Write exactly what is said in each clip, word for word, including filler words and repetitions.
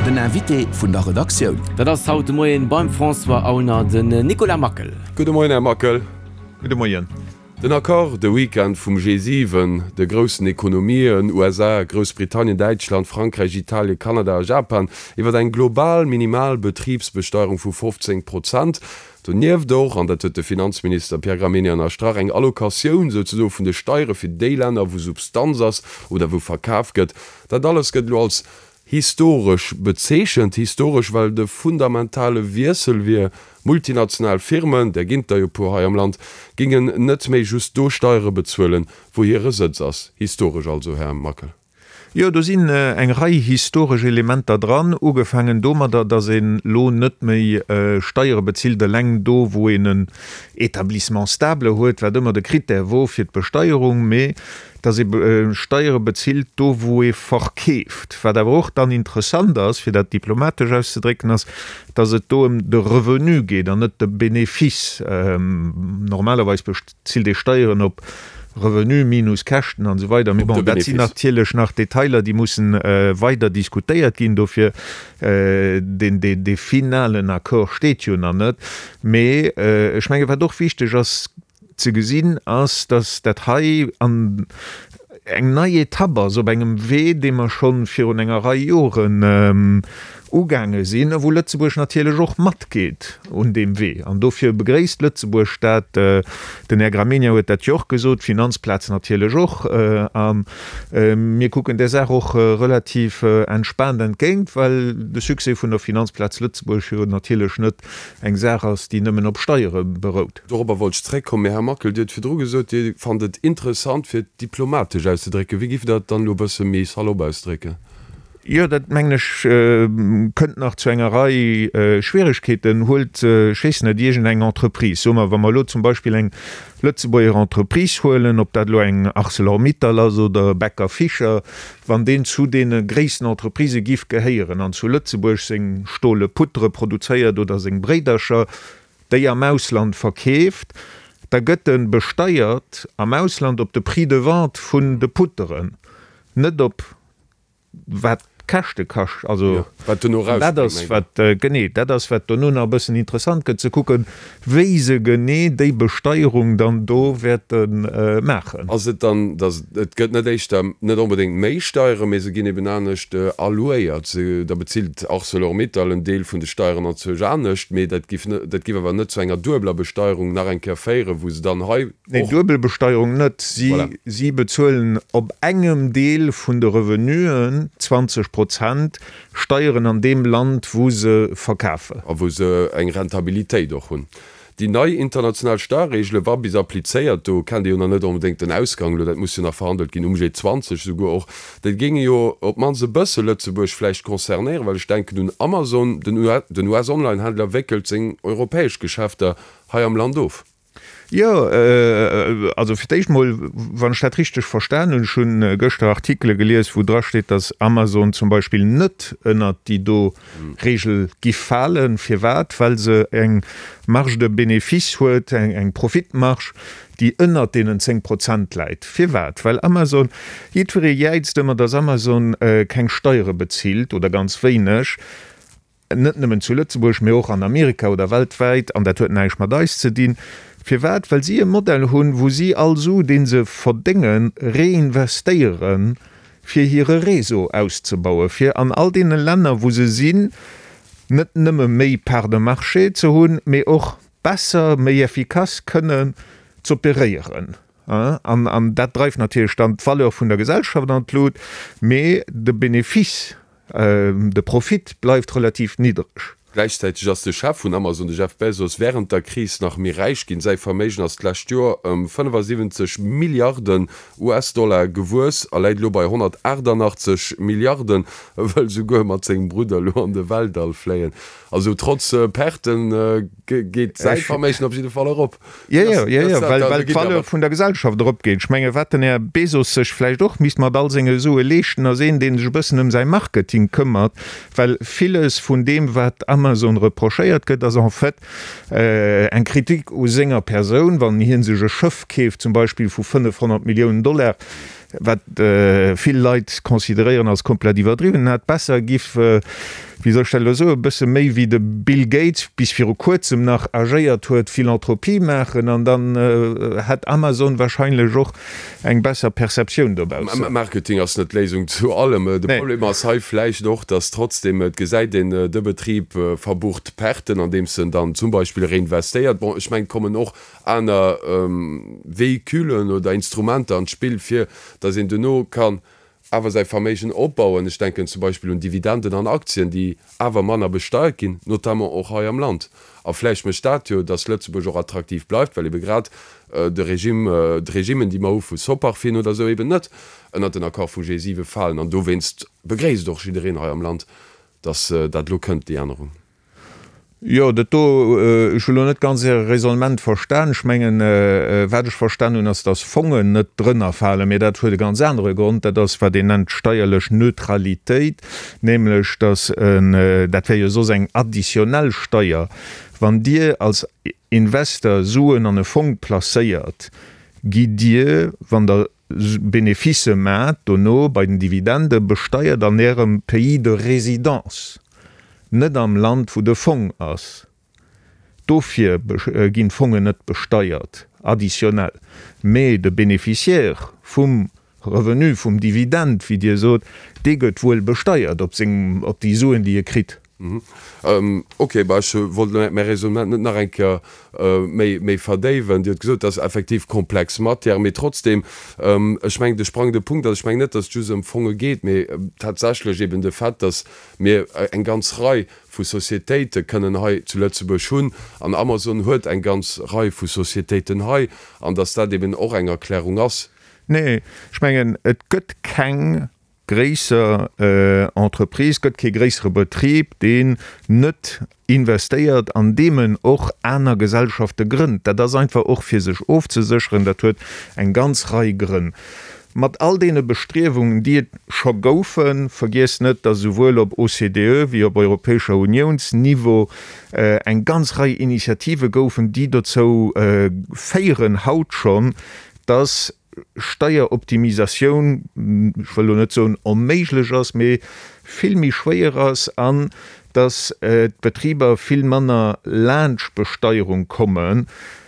Den Invité vun der Redaktion. Dat ass haut Moien beim François Auner den Nicolas Mackel. Gute Moien Herr Mackel. Gute Moien. Den Akkor de Weekend vum G sieben, de grossen Ekonomien, U S A, Großbritannien, Deutschland, Frankreich, Italien, Kanada, Japan, iwwer eng global Minimalbetriebsbesteuerung vu fünfzehn Prozent. Du nieef doch an dat de Finanzminister Pierre Gramegna an Stra eng Allokaoun so vun de Steuere fir Deländer, wo Substanz ass oder wo verkaaf gëtt. Dat alles gëtt lo als historisch bezeechent, historisch, weil de fundamentale Wirsel wie multinational Firmen, der ginnt der Jo am Land, gingen net méi just Dosteuere bezwillen, wo ihre Sitz ass. Historisch also, Herr Mackel. Ja, da sind äh, eng Reihe historische Elemente dran, ugefangen dommer da da se Lohn net méi äh, Steuere bezielte Läng do, wo en ein Etablissement stable huet, wer immer de Krit der wo fir d Besteuerung méi, dat se äh, Steuere bezielt do wo e verkkeft. Wa der auch dann interessant ass fir dat diplomatisch auszudricken ass, dat se do um de Revenu geht, an net de Benefis. Ähm, normalerweise bezielt de Steuern op Revenu minus Kächten an so weiter bon, natürlich nach Detailer die müssen äh, weiter diskutiert gehen dafür äh, den de, de finalen Akkor steht ja noch nicht mehr äh, ich meine war doch wichtig als zu gesehen als das Datei an eng neue Tabber so bei engem weh den man schon für enger Jahren ähm, Ugange sinn, wo Lützeburg natürlich auch matt geht und dem weh. Und dafür begräst Lützeburg statt äh, den Herr Gramegna huet dat Joch gesot, Finanzplatz natürlich auch. Äh, ähm, äh, wir gucken der Sache auch äh, relativ äh, entspannt entgegen, weil der Success von der Finanzplatz Lützeburg natürlich nicht eng Sache ist, die nimmen op Steuere beruht. Darüber wollte ich kommen, Herr Mackel, die für gesagt, die fandet interessant für diplomatisch auszudrücken. Wie gibt das dann nur bis zum Hallo ausdrücken? Ja, dat mengglisch äh, könnt nach zu engerei äh, Schwierigkeiten holt äh, Diegen eng Entreprise. So, wenn man lo zum Beispiel eng Lützeburger Entreprise holen, ob dat lo eng ArcelorMittal oder Bäcker Fischer, wann den zu den gräessten Entreprise gif geheieren an zu Lützeburg seg Stohle Putre produziert oder seg Brederscher, déi am Ausland verkkeft, da gëtten besteiert am Ausland op de Prix de Vente vun de Putteren. Net op wat kachte kasch also ja, wat das wat äh, gene das wat nun a bisschen interessant zu gucken wie se gene de Besteuerung dann do werden äh, machen also dann das gött net net unbedingt méi steuere me gene benannecht äh, alloiert da bezielt auch so mit allen Deel vun de Steuern ancht me dat gi dat giwer net zu enger dubler Besteuerung nach en Kaféiere wo se dann he nee, dubelbesteuerung net sie voilà. Sie bezöllen op engem Deel vun de Revenuen zwanzig Prozent steuern an dem Land wo se verkaufen wo se eng Rentabilitéit doch hun. Die neue international Starregelle war bis appliiert, du kann die net unbedingt den Ausgang, dat muss nach verhandelt gin um G zwanzig sogar auch. Dat ging jo op man se bësse Lützeburg vielleicht konzernieren, weil ich denke nun Amazon den U S Onlinehändler weckelt seg europäisch Geschäfte ha am Land of. Ja äh, also vielleicht mal wann statt richtig verstanden schon äh, göchte Artikel gelesen wo dra steht dass Amazon zum Beispiel net ënnert die do mhm. Regel gefallen fir wat weil se eng marge de Benefis huet eng eng Profitmarsch die ënnert denen zehn Prozent leit fir wat weil Amazon jetzt immer dass Amazon äh, kein Steuere bezielt oder ganz wenig net nimmen zu Lützeburg mir auch an Amerika oder weltweit an der hue neich mal da zu dienen fir wat, weil sie ein Modell hunn, wo sie also den se verdingen reinvestieren fir ihre Reso auszubauen, fir an all den Länder, wo se sinn net nëmme méi per de Marché zu hunn, méi och besser méi effikaz können zu operieren. Ja, an, an dat dreif natürlich stand Falle vun der Gesellschaft an Lot, méi de Benefis, äh, de Profit bleibt relativ niedrig. Gleichzeitig as de Chef von Amazon de Jeff Bezos während der Krise nach mir reich gin sei Formation als Klatur um fünfundsiebzig Milliarden U S-Dollar gewurs allein lo bei hundertachtzig Milliarden weil so go mat seg Bruder lo an de Welt all fleien. Also trotz äh, Perten äh, geht sei Formation op jeden Fall op. Ja ja ja, ja weil, weil Falle vun der Gesellschaft drop geht. Schmenge wetten er Bezos sech vielleicht doch mis mal all senge so lechten er se den se bëssen um sein Marketing kümmert, weil vieles von dem wat Amazon reprochéiert gëtt as en fait äh, en Kritik o senger Person, wann hin sege Schëff keft zum Beispiel vu fünfhundert Millionen Dollar, wat äh, viel Leiit konsideieren als komplett übertrieben hat besser gif äh, wie soll stelle so bisse méi wie de Bill Gates bis vir kurzem nach agéiert huet Philanthropie machen an dann äh, hat Amazon wahrscheinlich auch eng besser Perzeption dabei. Marketing als net Lesung zu allem de Nee. Problem fleisch doch dass trotzdem et gesäit den äh, de Betrieb äh, verbucht Perten an dem se dann zum Beispiel reinvestiert bon, ich mein kommen noch an ähm, Vehikülen oder Instrumente an Spiel fir da sind du no kann aber sei Formation opbauen ich denke zum Beispiel um Dividenden an Aktien die awer Manner besteuergin not auch ha am Land afleisch me Statio das Lützeburg attraktiv bleibt weil grad äh, de Regime äh, de Regimen die ma vu Sopar fin oder so eben net hat den Akkor vu Gesive fallen an du winst begréis doch iedereen ha am Land dass äh, dat lo könnt die Änderung. Ja dat äh, net ganz Resonment verstan schmengen äh, werdech verstanden ass das Fongen net drinnner fallen mir dat hue de ganz andere Grund, dat das war den nennt steierlech Neutralitéit, nämlichlech dass äh, dat wär so seg additionell Steuer, wann dir als Investor suen an e Fonds placéiert, gi dir wann der Benefice mat donno bei den Dividende besteuert an ihrem Pays de Residenz. Net am Land wo de Fonds ass. Dofir äh, ginn Fonge net besteuert, additionell. méi de Beneficiär vum Revenu vum Dividend, wie Dir sot, de gëtt wohl besteuert, op op die Suen, die ihr krit. Mhm. Um, okay Resonment nach enker méi méi verdewen Dit gesot dat effektiv komplex mat mir trotzdem ähm, ich mein, de sprang de Punkt ich mein net dat du em Fonge geht méi äh, tatsächlich eben de Fett dass mir äh, eng ganz Rei vu Societäte können ha zuletzt beschun an Amazon huet eng ganz Rei vu Societäten hai an dass dat eben auch eng Erklärung ass. Nee schmengen et gëtt keng gräser äh, Entreprise gëtt ke gräsere Betrieb den net investiert an demen och einer Gesellschaft grünnt, dat das einfach auch fir sich aufzusichern, dat huet eng ganz Reihe grinn. Mat all dee Bestrebungen, die scho goufen, vergiss net, dat sowohl op O C D E wie op Europäischer Unionsniveau äh, eng ganz Reihe Initiative goufen, die dort so äh, feieren haut schon, dass Steueroptimisation net so onméiglech ass méi filmmi schwéier ass an, dass äh, Betrieber viel Manner Landbesteuerung kommen.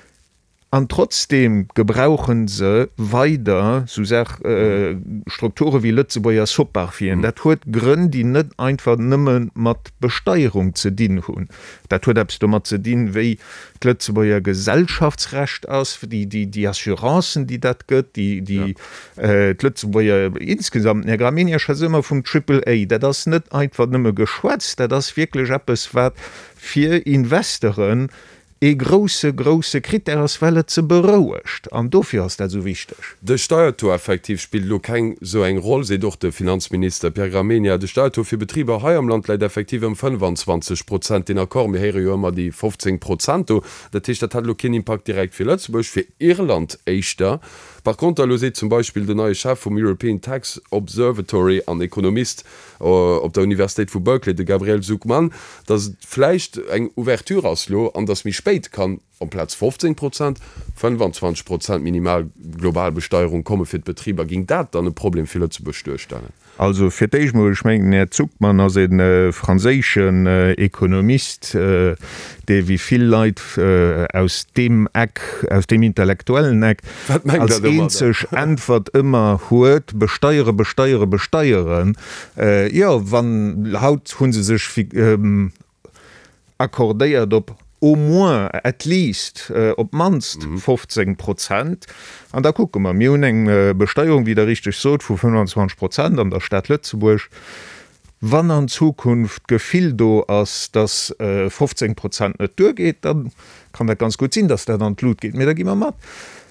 An trotzdem gebrauchen se weiter so sag, äh, Strukture wie Lützeburger Soparfien. Mhm. Dat huet Gründe, die net einfach nimmen mat Besteuerung ze dienen hun. Dat huet du mat ze dienen wie Lützeburger Gesellschaftsrecht aus, die die die Assurancen, die dat gött, die die ja. äh, Lützeburger insgesamt der Graminiascher immer vom Triple A, der das net einfach nimme geschwätzt, der das wirklich es wat vier Investoren, e grosse grosse Kriterswelle ze berouecht an dofir ass dat so wichtig. De Steuertor effektiv spielt lo kein so eng Rolle se doch de Finanzminister Per Gramenia de Steuertor fir Betrieber ha am Land leit effektiv um fünfundzwanzig Prozent den Akkor hermmer die fünfzehn Prozent dat Tisch dat hat lo kein Impact direkt fir Lützeburg fir Irland eichter. Par contre lo se zum Beispiel de neue Chef vom European Tax Observatory an Ökonomist äh, op der Universität vu Berkeley de Gabriel Zuckmann, dat fleicht eng Ouverture auslo an das mich spät kann um Platz fünfzehn Prozent fünfundzwanzig Prozent minimal globalbesteuerung komme fir Betrieber ging dat dann ein Problem viel zu bestörstellen. Also fir schmengen er Zuckmann as den äh, franzéschen äh, Ökonomist äh, de wie viel Leiit äh, aus dem Eck aus dem intellektuellen Eck sech antwort immer huet besteuere besteuere besteueren äh, ja wann haut hun se sech ähm, akkordéiert op au moins at least äh, op manst mhm. fünfzehn Prozent an da gucke man mir eng äh, Besteuerung wieder richtig so vu fünfundzwanzig Prozent an der Stadt Lützeburg. Wann an Zukunft gefiel do ass das äh, fünfzehn Prozent net durchgeht, dann kann der ganz gut sinn, dass der dann Blut geht mir da immer mat.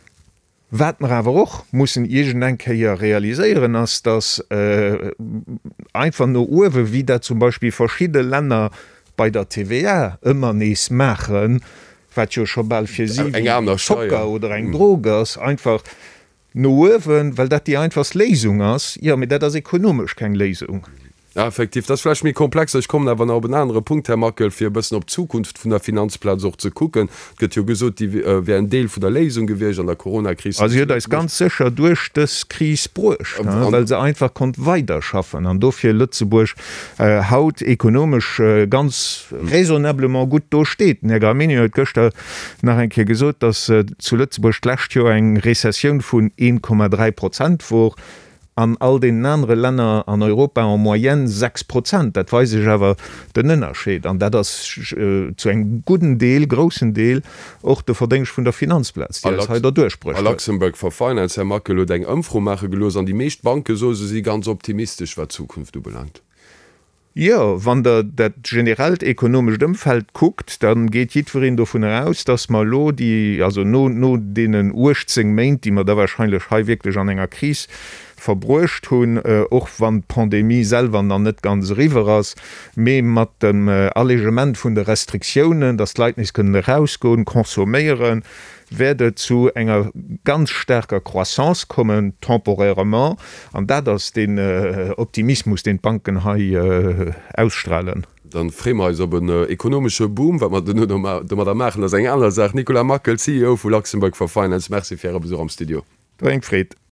Wetten awer och mussssen jegent enke ja realiseieren ass das äh, einfach no Uwe wie der zum Beispiel verschiedene Länder bei der T V A immer nees machen, wat jo schon bald fir sie Schocker oder eng Drogers einfach nowen, weil dat die einfachs Lesung ass, ja mit dat das ekonomisch kein Lesung. Ja, effektiv das vielleicht mir komplex ich komme aber auf einen anderen Punkt Herr Mackel für ein bisschen auf Zukunft von der Finanzplan auch zu gucken wird ja gesagt die äh, wären Teil von der Lesung gewesen an der Corona-Krise also ja, da ist ganz sicher durch das Krisbruch ja, weil sie einfach kommt weiter schaffen an dafür Lützeburg äh, haut ökonomisch äh, ganz raisonnablement gut durchsteht Armenien hat nach ein gesagt dass äh, zu Lützeburg schlecht eine Rezession von eins Komma drei Prozent vor an all den anderen Länder an Europa en moyenne sechs Prozent dat weiß ich aber den Unterschied an der das äh, zu einem guten Deel großen Deel auch der Verdenk von der Finanzplatz durchspricht Luxemburg for Finance Herr Mackel eng Umfromache gelos an die Mechtbanke so sie ganz optimistisch war Zukunft du belangt. Ja, wann der dat generell ökonomisch Umfeld guckt, dann geht jederin davon heraus, dass mal lo die also no no denen Urzing meint, die man da wahrscheinlich wirklich an enger Krise verbrucht hun äh, auch wann Pandemie selber dann nicht ganz river ass me mat dem äh, Allegement von der Restriktionen das Leiit nicht können rausgehen konsumieren werde zu enger ganz stärker Croissance kommen temporairement an da das den äh, Optimismus den Banken ha äh, ausstrahlen. Dann Fremer is op een äh, ekonomische Boom, wat man da machen eng anders sagt Nicolas Mackel C E O vu Luxemburg for Finance Merc Besuch am Studio. Fred.